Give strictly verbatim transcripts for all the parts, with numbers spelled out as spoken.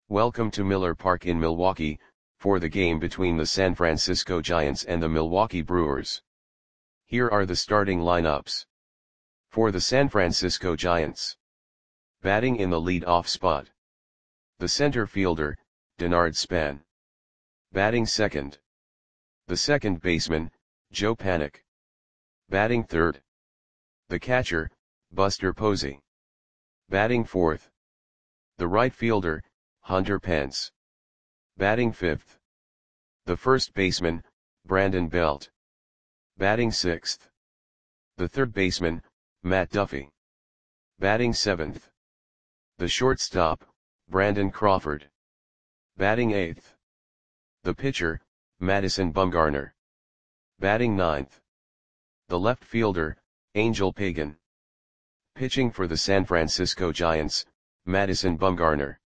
Welcome to Miller Park in Milwaukee, for the game between the San Francisco Giants and the Milwaukee Brewers. Here are the starting lineups. For the San Francisco Giants. Batting in the lead-off spot. The center fielder, Denard Span. Batting second. The second baseman, Joe Panik. Batting third. The catcher, Buster Posey. Batting fourth. The right fielder, Hunter Pence. Batting fifth. The first baseman, Brandon Belt. Batting sixth. The third baseman, Matt Duffy. Batting seventh. The shortstop, Brandon Crawford. Batting eighth. The pitcher, Madison Bumgarner. Batting ninth. The left fielder, Angel Pagan. Pitching for the San Francisco Giants, Madison Bumgarner.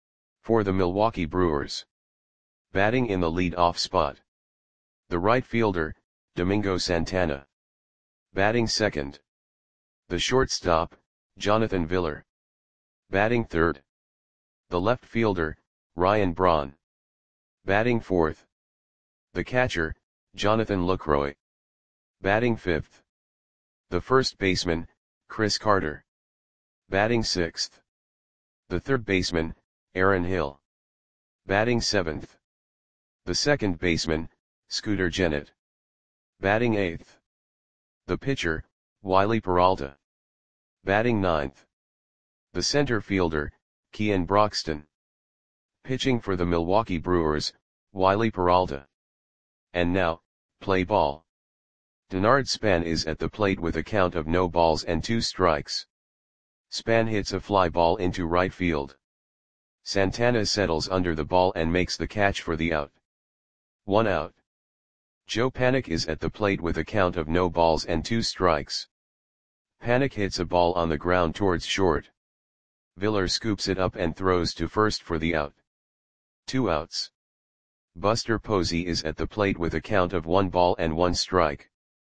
For the Milwaukee Brewers. Batting in the lead-off spot. The right fielder, Domingo Santana. Batting second. The shortstop, Jonathan Villar. Batting third. The left fielder, Ryan Braun. Batting fourth. The catcher, Jonathan Lucroy. Batting fifth. The first baseman, Chris Carter. Batting sixth. The third baseman, Aaron Hill. Batting seventh. The second baseman, Scooter Gennett. Batting eighth. The pitcher, Wiley Peralta. Batting ninth. The center fielder, Kean Broxton. Pitching for the Milwaukee Brewers, Wiley Peralta. And now, play ball. Denard Span is at the plate with a count of no balls and two strikes. Span hits a fly ball into right field. Santana settles under the ball and makes the catch for the out. One out. Joe Panik is at the plate with a count of no balls and two strikes. Panik hits a ball on the ground towards short. Villar scoops it up and throws to first for the out. Two outs. Buster Posey is at the plate with a count of one ball and one strike.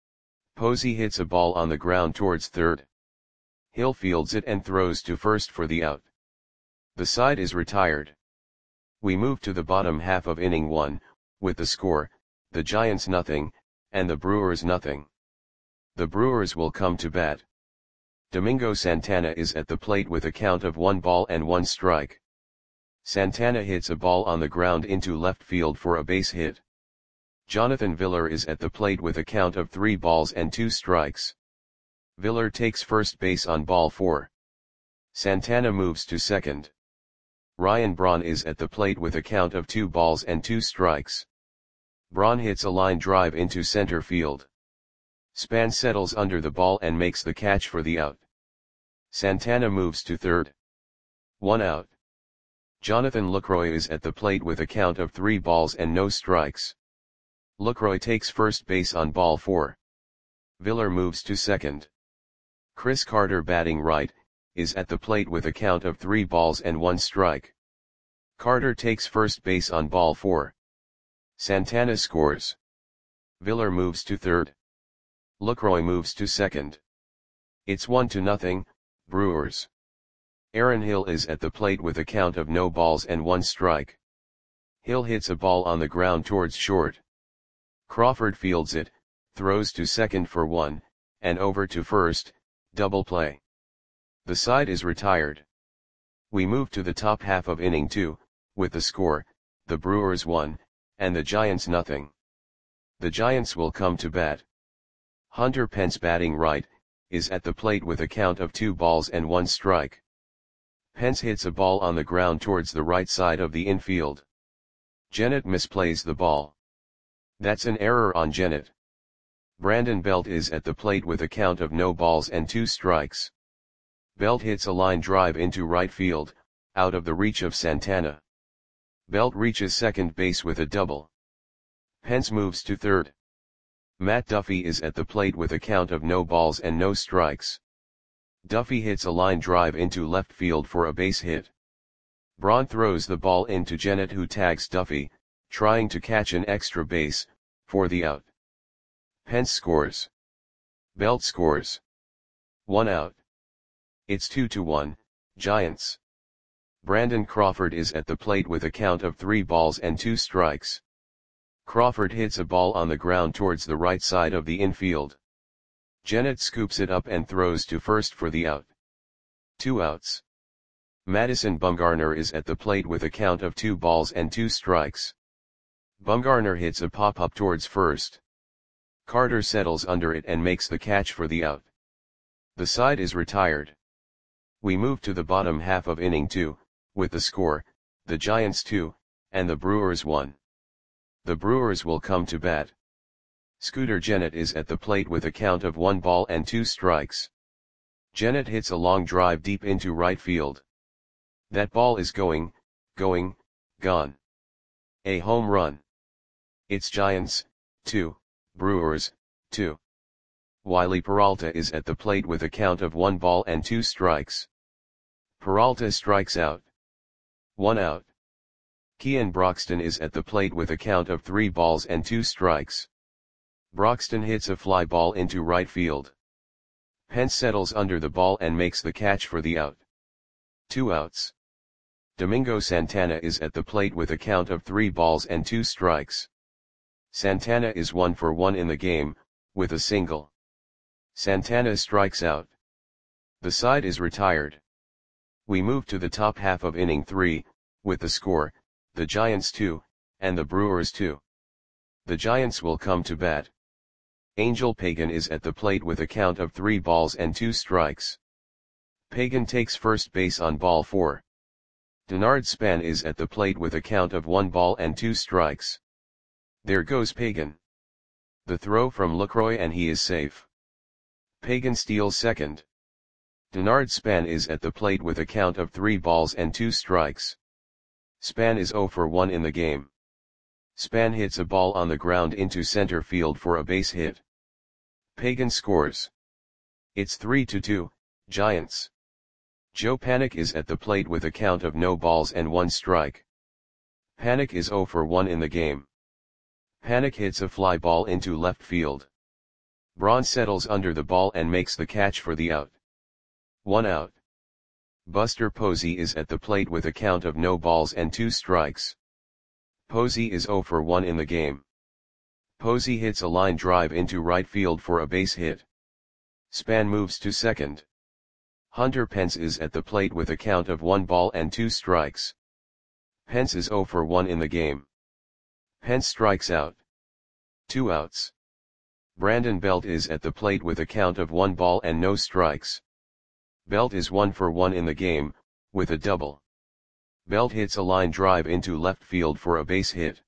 Posey hits a ball on the ground towards third. Hill fields it and throws to first for the out. The side is retired. We move to the bottom half of inning one, with the score, the Giants nothing, and the Brewers nothing. The Brewers will come to bat. Domingo Santana is at the plate with a count of one ball and one strike. Santana hits a ball on the ground into left field for a base hit. Jonathan Villar is at the plate with a count of three balls and two strikes. Villar takes first base on ball four. Santana moves to second. Ryan Braun is at the plate with a count of two balls and two strikes. Braun hits a line drive into center field. Span settles under the ball and makes the catch for the out. Santana moves to third. One out. Jonathan Lucroy is at the plate with a count of three balls and no strikes. Lucroy takes first base on ball four. Villar moves to second. Chris Carter, batting right, is at the plate with a count of three balls and one strike. Carter takes first base on ball four. Santana scores. Villar moves to third. Lucroy moves to second. It's one to nothing, Brewers. Aaron Hill is at the plate with a count of no balls and one strike. Hill hits a ball on the ground towards short. Crawford fields it, throws to second for one, and over to first, double play. The side is retired. We move to the top half of inning two, with the score, the Brewers one, and the Giants nothing. The Giants will come to bat. Hunter Pence, batting right, is at the plate with a count of two balls and one strike. Pence hits a ball on the ground towards the right side of the infield. Gennett misplays the ball. That's an error on Gennett. Brandon Belt is at the plate with a count of no balls and two strikes. Belt hits a line drive into right field, out of the reach of Santana. Belt reaches second base with a double. Pence moves to third. Matt Duffy is at the plate with a count of no balls and no strikes. Duffy hits a line drive into left field for a base hit. Braun throws the ball into Gennett, who tags Duffy, trying to catch an extra base, for the out. Pence scores. Belt scores. One out. It's two to one, Giants. Brandon Crawford is at the plate with a count of three balls and two strikes. Crawford hits a ball on the ground towards the right side of the infield. Gennett scoops it up and throws to first for the out. Two outs. Madison Bumgarner is at the plate with a count of two balls and two strikes. Bumgarner hits a pop-up towards first. Carter settles under it and makes the catch for the out. The side is retired. We move to the bottom half of inning two, with the score, the Giants two, and the Brewers one. The Brewers will come to bat. Scooter Gennett is at the plate with a count of one ball and two strikes. Gennett hits a long drive deep into right field. That ball is going, going, gone. A home run. It's Giants, two, Brewers, two. Wiley Peralta is at the plate with a count of one ball and two strikes. Peralta strikes out. One out. Kean Broxton is at the plate with a count of three balls and two strikes. Broxton hits a fly ball into right field. Pence settles under the ball and makes the catch for the out. Two outs. Domingo Santana is at the plate with a count of three balls and two strikes. Santana is one for one in the game, with a single. Santana strikes out. The side is retired. We move to the top half of inning three, with the score, the Giants two, and the Brewers two. The Giants will come to bat. Angel Pagan is at the plate with a count of three balls and two strikes. Pagan takes first base on ball four. Denard Span is at the plate with a count of one ball and two strikes. There goes Pagan. The throw from Lucroy and he is safe. Pagan steals second. Denard Span is at the plate with a count of three balls and two strikes. Span is zero for one in the game. Span hits a ball on the ground into center field for a base hit. Pagan scores. It's three to two, Giants. Joe Panik is at the plate with a count of no balls and one strike. Panik is zero for one in the game. Panik hits a fly ball into left field. Braun settles under the ball and makes the catch for the out. One out. Buster Posey is at the plate with a count of no balls and two strikes. Posey is zero for one in the game. Posey hits a line drive into right field for a base hit. Span moves to second. Hunter Pence is at the plate with a count of one ball and two strikes. Pence is zero for one in the game. Pence strikes out. Two outs. Brandon Belt is at the plate with a count of one ball and no strikes. Belt is one for one in the game, with a double. Belt hits a line drive into left field for a base hit.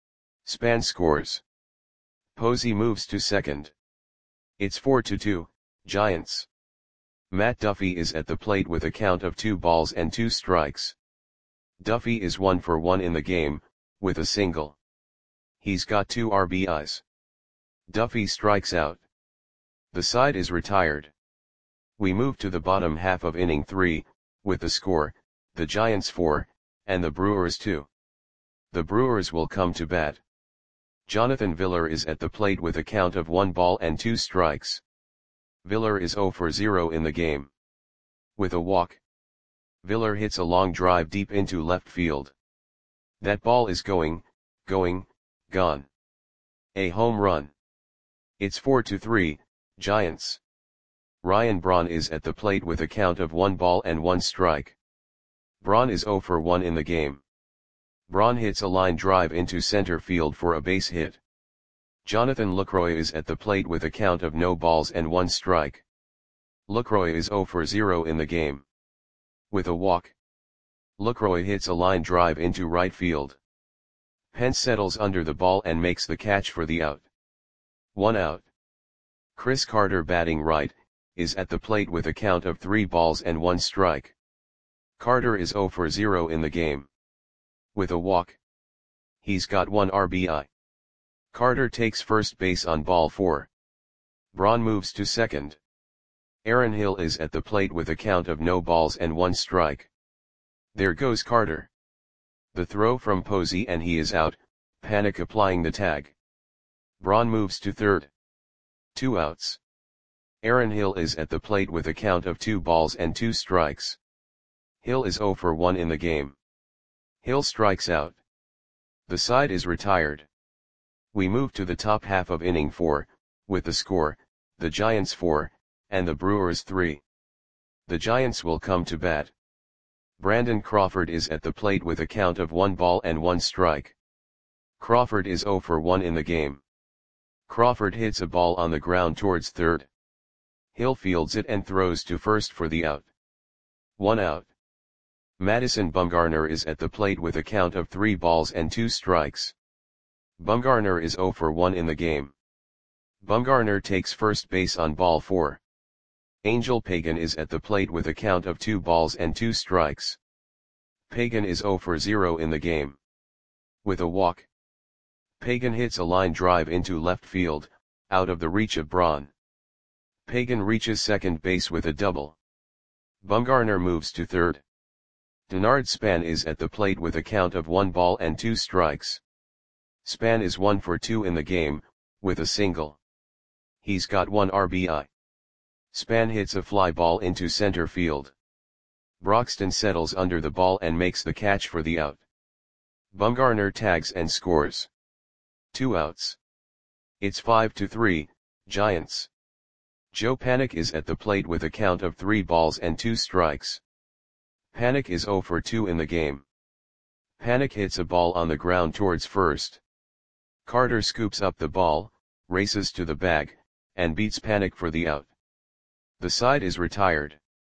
Span scores. Posey moves to second. It's four to two, Giants. Matt Duffy is at the plate with a count of two balls and two strikes. Duffy is one for one in the game, with a single. He's got two R B Is. Duffy strikes out. The side is retired. We move to the bottom half of inning three, with the score, the Giants four, and the Brewers two. The Brewers will come to bat. Jonathan Villar is at the plate with a count of one ball and two strikes. Villar is zero for zero in the game. With a walk. Villar hits a long drive deep into left field. That ball is going, going, gone. A home run. It's four to three, Giants. Ryan Braun is at the plate with a count of one ball and one strike. Braun is zero for one in the game. Braun hits a line drive into center field for a base hit. Jonathan Lucroy is at the plate with a count of no balls and one strike. Lucroy is zero for zero in the game. With a walk. Lucroy hits a line drive into right field. Pence settles under the ball and makes the catch for the out. One out. Chris Carter, batting right, is at the plate with a count of three balls and one strike. Carter is zero for zero in the game. With a walk. He's got one R B I. Carter takes first base on ball four. Braun moves to second. Aaron Hill is at the plate with a count of no balls and one strike. There goes Carter. The throw from Posey and he is out, Panik applying the tag. Braun moves to third. Two outs. Aaron Hill is at the plate with a count of two balls and two strikes. Hill is zero for one in the game. Hill strikes out. The side is retired. We move to the top half of inning four, with the score, the Giants four, and the Brewers three. The Giants will come to bat. Brandon Crawford is at the plate with a count of one ball and one strike. Crawford is zero for one in the game. Crawford hits a ball on the ground towards third. Hill fields it and throws to first for the out. One out. Madison Bumgarner is at the plate with a count of three balls and two strikes. Bumgarner is zero for one in the game. Bumgarner takes first base on ball four. Angel Pagan is at the plate with a count of two balls and two strikes. Pagan is zero for zero in the game. With a walk, Pagan hits a line drive into left field, out of the reach of Braun. Pagan reaches second base with a double. Bumgarner moves to third. Denard Span is at the plate with a count of one ball and two strikes. Span is one for two in the game, with a single. He's got one R B I. Span hits a fly ball into center field. Broxton settles under the ball and makes the catch for the out. Bumgarner tags and scores. Two outs. It's five to three, Giants. Joe Panik is at the plate with a count of three balls and two strikes. Panik is zero for two in the game. Panik hits a ball on the ground towards first. Carter scoops up the ball, races to the bag, and beats Panik for the out. The side is retired.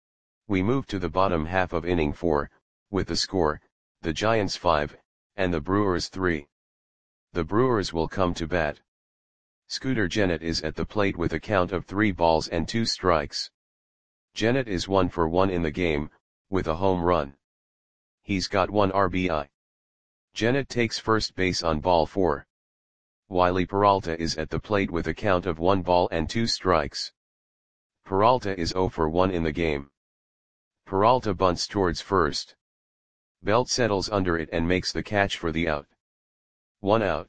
We move to the bottom half of inning four, with the score, the Giants five, and the Brewers three. The Brewers will come to bat. Scooter Gennett is at the plate with a count of three balls and two strikes. Gennett is one for one in the game, with a home run. He's got one R B I. Gennett takes first base on ball four. Wiley Peralta is at the plate with a count of one ball and two strikes. Peralta is zero for one in the game. Peralta bunts towards first. Belt settles under it and makes the catch for the out. One out.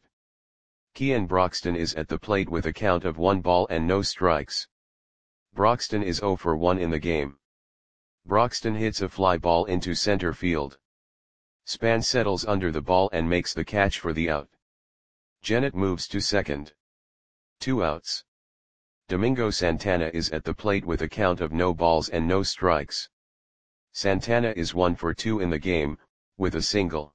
Kean Broxton is at the plate with a count of one ball and no strikes. Broxton is zero for one in the game. Broxton hits a fly ball into center field. Span settles under the ball and makes the catch for the out. Gennett moves to second. Two outs. Domingo Santana is at the plate with a count of no balls and no strikes. Santana is one for two in the game, with a single.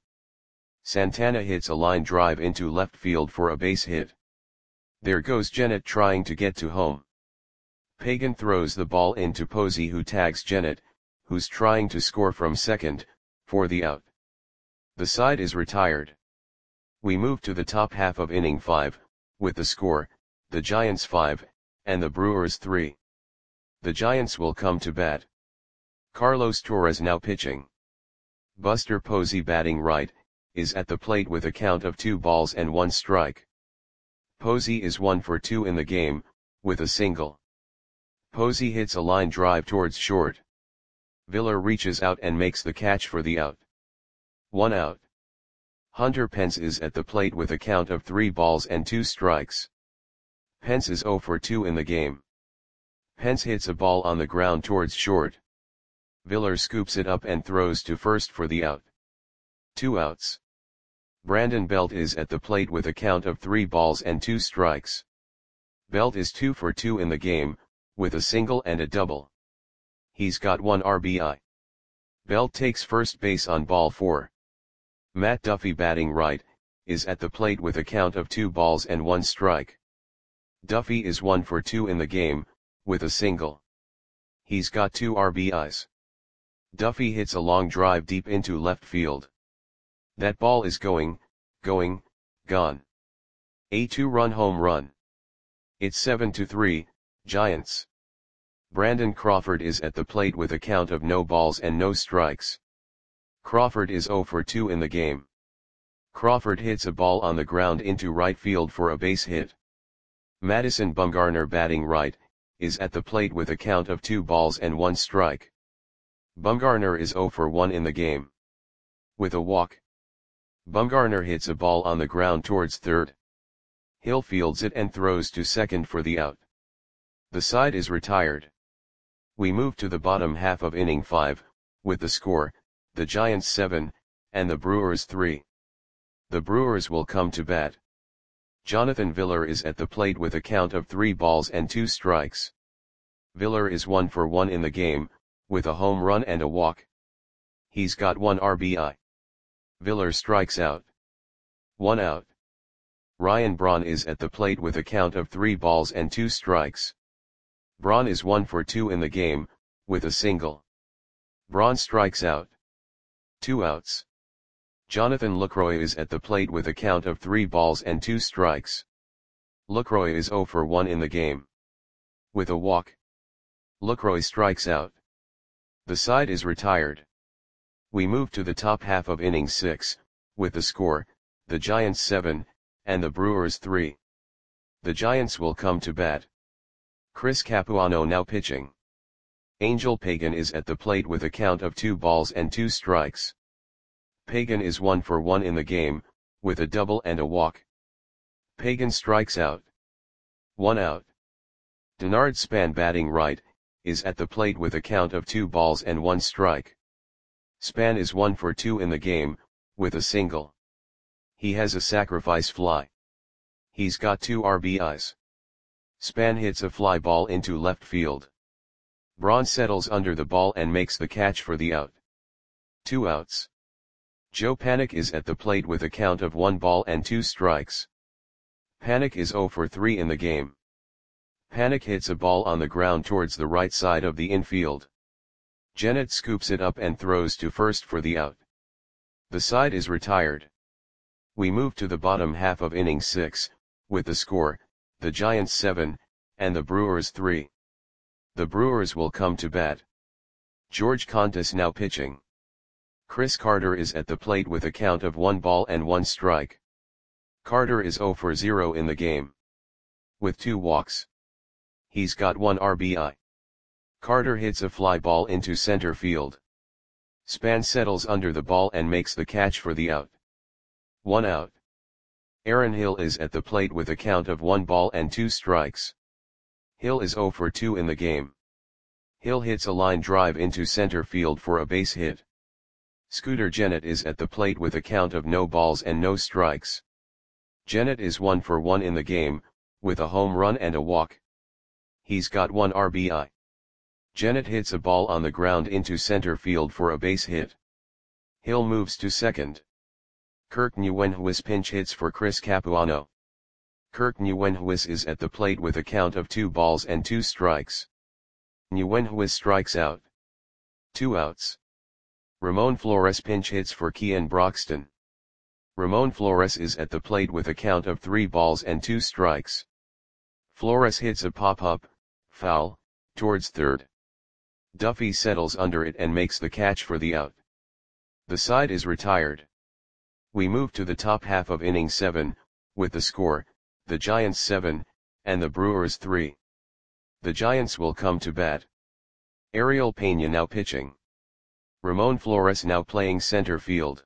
Santana hits a line drive into left field for a base hit. There goes Gennett trying to get to home. Pagan throws the ball into Posey, who tags Gennett, who's trying to score from second, for the out. The side is retired. We move to the top half of inning five, with the score, the Giants five, and the Brewers three. The Giants will come to bat. Carlos Torres now pitching. Buster Posey, batting right, is at the plate with a count of two balls and one strike. Posey is one for two in the game, with a single. Posey hits a line drive towards short. Viller reaches out and makes the catch for the out. One out. Hunter Pence is at the plate with a count of three balls and two strikes. Pence is zero for two in the game. Pence hits a ball on the ground towards short. Viller scoops it up and throws to first for the out. Two outs. Brandon Belt is at the plate with a count of three balls and two strikes. Belt is two for two in the game, with a single and a double. He's got one R B I. Belt takes first base on ball four. Matt Duffy, batting right, is at the plate with a count of two balls and one strike. Duffy is one for two in the game, with a single. He's got two R B Is. Duffy hits a long drive deep into left field. That ball is going, going, gone. A two-run home run. It's seven to three, Giants. Brandon Crawford is at the plate with a count of no balls and no strikes. Crawford is zero for two in the game. Crawford hits a ball on the ground into right field for a base hit. Madison Bumgarner, batting right, is at the plate with a count of two balls and one strike. Bumgarner is zero for one in the game. With a walk, Bumgarner hits a ball on the ground towards third. Hill fields it and throws to second for the out. The side is retired. We move to the bottom half of inning five, with the score, the Giants seven, and the Brewers three. The Brewers will come to bat. Jonathan Villar is at the plate with a count of three balls and two strikes. Villar is one for one in the game, with a home run and a walk. He's got one R B I. Villar strikes out. One out. Ryan Braun is at the plate with a count of three balls and two strikes. Braun is one for two in the game, with a single. Braun strikes out. Two outs. Jonathan Lucroy is at the plate with a count of three balls and two strikes. Lucroy is zero for one in the game. With a walk. Lucroy strikes out. The side is retired. We move to the top half of inning six, with the score, the Giants seven, and the Brewers three. The Giants will come to bat. Chris Capuano now pitching. Angel Pagan is at the plate with a count of two balls and two strikes. Pagan is one for one in the game, with a double and a walk. Pagan strikes out. One out. Denard Span batting right, is at the plate with a count of two balls and one strike. Span is one for two in the game, with a single. He has a sacrifice fly. He's got two R B Is. Span hits a fly ball into left field. Braun settles under the ball and makes the catch for the out. Two outs. Joe Panik is at the plate with a count of one ball and two strikes. Panik is zero for three in the game. Panik hits a ball on the ground towards the right side of the infield. Jennett scoops it up and throws to first for the out. The side is retired. We move to the bottom half of inning six, with the score, the Giants seven, and the Brewers three. The Brewers will come to bat. George Contis now pitching. Chris Carter is at the plate with a count of one ball and one strike. Carter is zero for zero in the game. With two walks. He's got one R B I. Carter hits a fly ball into center field. Span settles under the ball and makes the catch for the out. One out. Aaron Hill is at the plate with a count of one ball and two strikes. Hill is zero for two in the game. Hill hits a line drive into center field for a base hit. Scooter Jennett is at the plate with a count of no balls and no strikes. Jennett is one for one in the game, with a home run and a walk. He's got one R B I. Jennett hits a ball on the ground into center field for a base hit. Hill moves to second. Kirk Nguyenhuis pinch hits for Chris Capuano. Kirk Nguyenhuis is at the plate with a count of two balls and two strikes. Nguyenhuis strikes out. Two outs. Ramon Flores pinch hits for Kian Broxton. Ramon Flores is at the plate with a count of three balls and two strikes. Flores hits a pop-up, foul, towards third. Duffy settles under it and makes the catch for the out. The side is retired. We move to the top half of inning seven, with the score, the Giants seven, and the Brewers three. The Giants will come to bat. Ariel Pena now pitching. Ramon Flores now playing center field.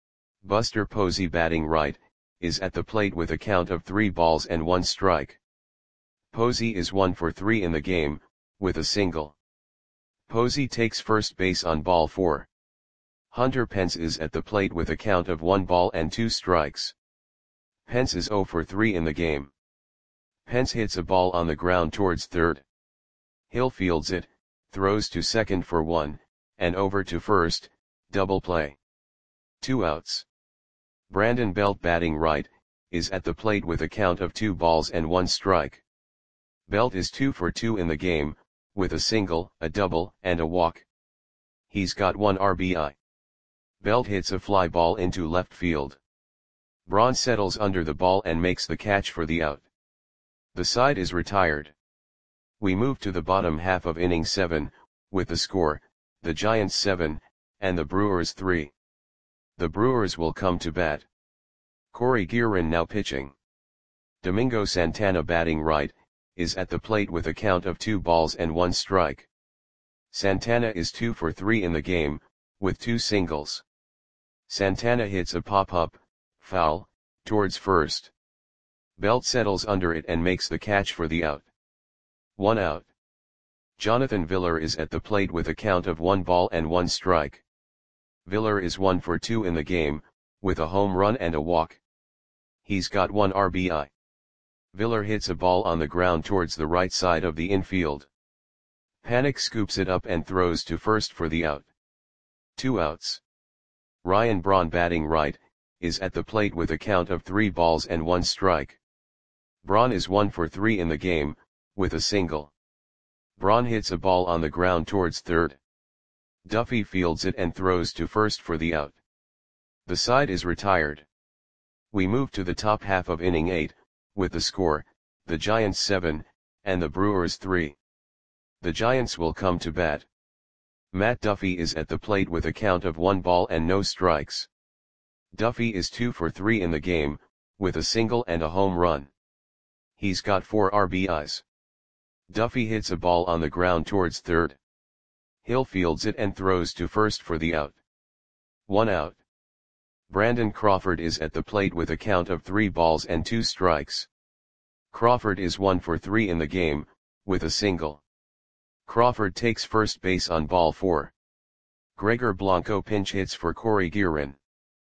Buster Posey batting right, is at the plate with a count of three balls and one strike. Posey is one for three in the game, with a single. Posey takes first base on ball four. Hunter Pence is at the plate with a count of one ball and two strikes. Pence is zero for three in the game. Pence hits a ball on the ground towards third. Hill fields it, throws to second for one, and over to first, double play. Two outs. Brandon Belt batting right, is at the plate with a count of two balls and one strike. Belt is two for two in the game, with a single, a double, and a walk. He's got one R B I. Belt hits a fly ball into left field. Braun settles under the ball and makes the catch for the out. The side is retired. We move to the bottom half of inning seven, with the score, the Giants seven, and the Brewers three. The Brewers will come to bat. Corey Guerin now pitching. Domingo Santana batting right, is at the plate with a count of two balls and one strike. Santana is two for three in the game, with two singles. Santana hits a pop-up, foul, towards first. Belt settles under it and makes the catch for the out. One out. Jonathan Villar is at the plate with a count of one ball and one strike. Villar is one for two in the game, with a home run and a walk. He's got one R B I. Villar hits a ball on the ground towards the right side of the infield. Panik scoops it up and throws to first for the out. Two outs. Ryan Braun, batting right, is at the plate with a count of three balls and one strike. Braun is one for three in the game, with a single. Braun hits a ball on the ground towards third. Duffy fields it and throws to first for the out. The side is retired. We move to the top half of inning eight, with the score, the Giants seven, and the Brewers three. The Giants will come to bat. Matt Duffy is at the plate with a count of one ball and no strikes. Duffy is two for three in the game, with a single and a home run. He's got four R B Is. Duffy hits a ball on the ground towards third. Hill fields it and throws to first for the out. One out. Brandon Crawford is at the plate with a count of three balls and two strikes. Crawford is one for three in the game, with a single. Crawford takes first base on ball four. Gregor Blanco pinch hits for Corey Guerin.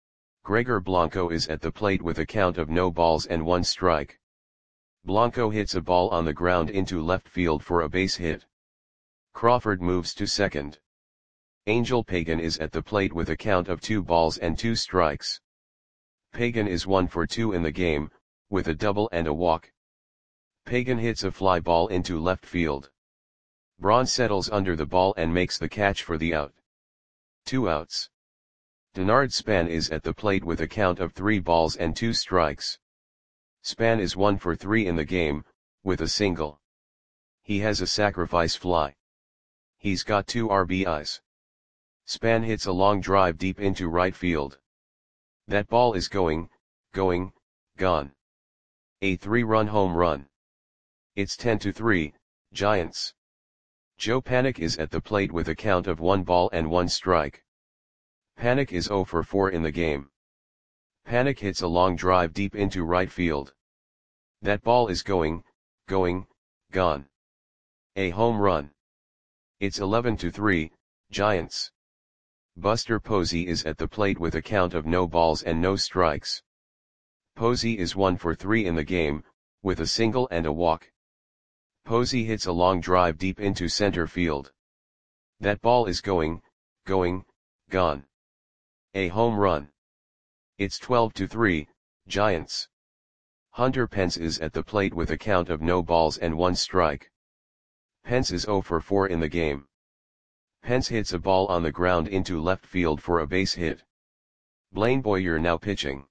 Gregor Blanco is at the plate with a count of no balls and one strike. Blanco hits a ball on the ground into left field for a base hit. Crawford moves to second. Angel Pagan is at the plate with a count of two balls and two strikes. Pagan is one for two in the game, with a double and a walk. Pagan hits a fly ball into left field. Braun settles under the ball and makes the catch for the out. Two outs. Denard Span is at the plate with a count of three balls and two strikes. Span is one for three in the game, with a single. He has a sacrifice fly. He's got two R B Is. Span hits a long drive deep into right field. That ball is going, going, gone. A three-run home run. It's ten to three, Giants. Joe Panik is at the plate with a count of one ball and one strike. Panik is zero for four in the game. Panik hits a long drive deep into right field. That ball is going, going, gone. A home run. It's eleven to three, Giants. Buster Posey is at the plate with a count of no balls and no strikes. Posey is one for three in the game, with a single and a walk. Posey hits a long drive deep into center field. That ball is going, going, gone. A home run. It's twelve to three, Giants. Hunter Pence is at the plate with a count of no balls and one strike. Pence is zero for four in the game. Pence hits a ball on the ground into left field for a base hit. Blaine Boyer now pitching.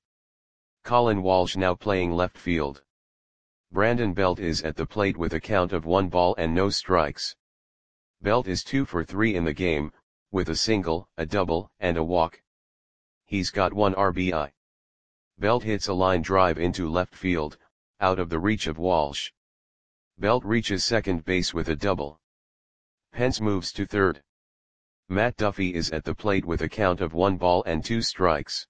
Colin Walsh now playing left field. Brandon Belt is at the plate with a count of one ball and no strikes. Belt is two for three in the game, with a single, a double, and a walk. He's got one R B I. Belt hits a line drive into left field, out of the reach of Walsh. Belt reaches second base with a double. Pence moves to third. Matt Duffy is at the plate with a count of one ball and two strikes.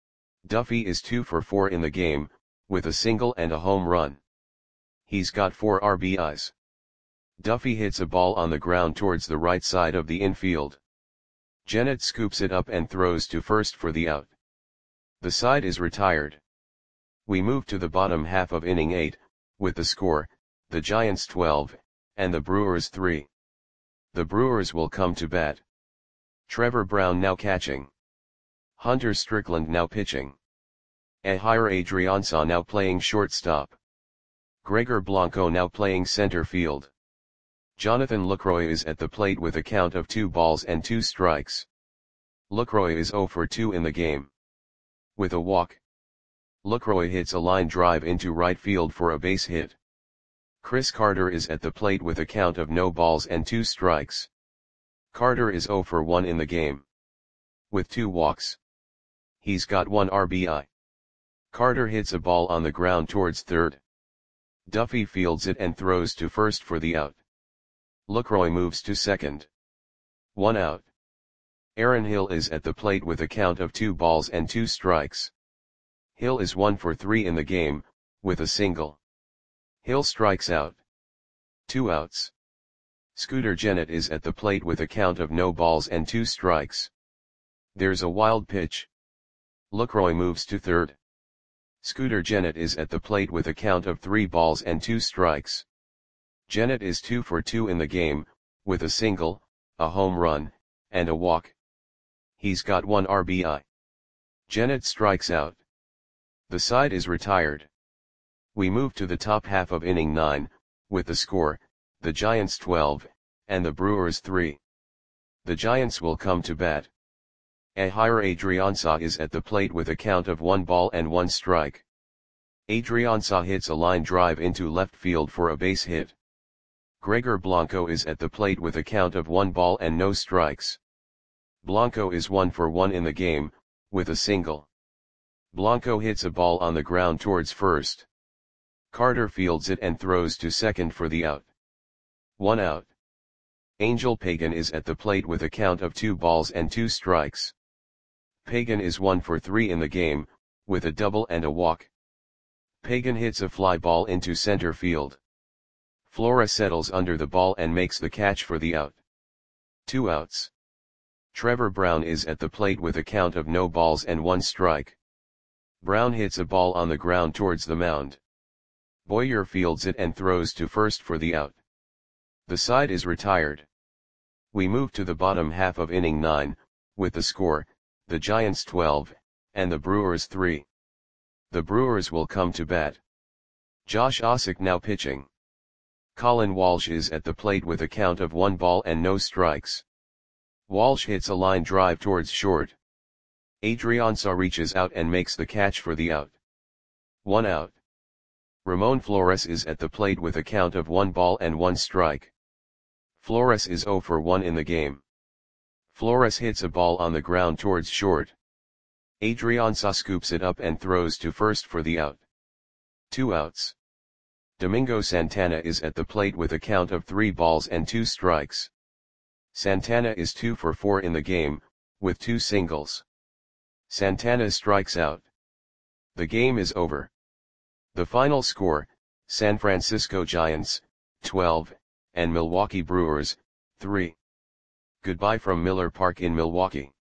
Duffy is two for four in the game, with a single and a home run. He's got four R B Is. Duffy hits a ball on the ground towards the right side of the infield. Jennett scoops it up and throws to first for the out. The side is retired. We move to the bottom half of inning eight, with the score, the Giants twelve, and the Brewers three. The Brewers will come to bat. Trevor Brown now catching. Hunter Strickland now pitching. Ehire Adrianza now playing shortstop. Gregor Blanco now playing center field. Jonathan Lucroy is at the plate with a count of two balls and two strikes. Lucroy is zero for two in the game. With a walk. Lucroy hits a line drive into right field for a base hit. Chris Carter is at the plate with a count of no balls and two strikes. Carter is zero for one in the game. With two walks. He's got one R B I. Carter hits a ball on the ground towards third. Duffy fields it and throws to first for the out. Lucroy moves to second. One out. Aaron Hill is at the plate with a count of two balls and two strikes. Hill is one for three in the game, with a single. Hill strikes out. Two outs. Scooter Gennett is at the plate with a count of no balls and two strikes. There's a wild pitch. Lucroy moves to third. Scooter Gennett is at the plate with a count of three balls and two strikes. Gennett is two for two in the game, with a single, a home run, and a walk. He's got one R B I. Gennett strikes out. The side is retired. We move to the top half of inning nine, with the score, the Giants twelve, and the Brewers three. The Giants will come to bat. Ehire Adrianza is at the plate with a count of one ball and one strike. Adrianza hits a line drive into left field for a base hit. Gregor Blanco is at the plate with a count of one ball and no strikes. Blanco is one for one in the game, with a single. Blanco hits a ball on the ground towards first. Carter fields it and throws to second for the out. One out. Angel Pagan is at the plate with a count of two balls and two strikes. Pagan is one for three in the game, with a double and a walk. Pagan hits a fly ball into center field. Flora settles under the ball and makes the catch for the out. Two outs. Trevor Brown is at the plate with a count of no balls and one strike. Brown hits a ball on the ground towards the mound. Boyer fields it and throws to first for the out. The side is retired. We move to the bottom half of inning nine, with the score, the Giants twelve, and the Brewers three. The Brewers will come to bat. Josh Ossock now pitching. Colin Walsh is at the plate with a count of one ball and no strikes. Walsh hits a line drive towards short. Adrianza reaches out and makes the catch for the out. One out. Ramon Flores is at the plate with a count of one ball and one strike. Flores is zero for one in the game. Flores hits a ball on the ground towards short. Adrianza scoops it up and throws to first for the out. Two outs. Domingo Santana is at the plate with a count of three balls and two strikes. Santana is two for four in the game, with two singles. Santana strikes out. The game is over. The final score, San Francisco Giants, twelve, and Milwaukee Brewers, three. Goodbye from Miller Park in Milwaukee.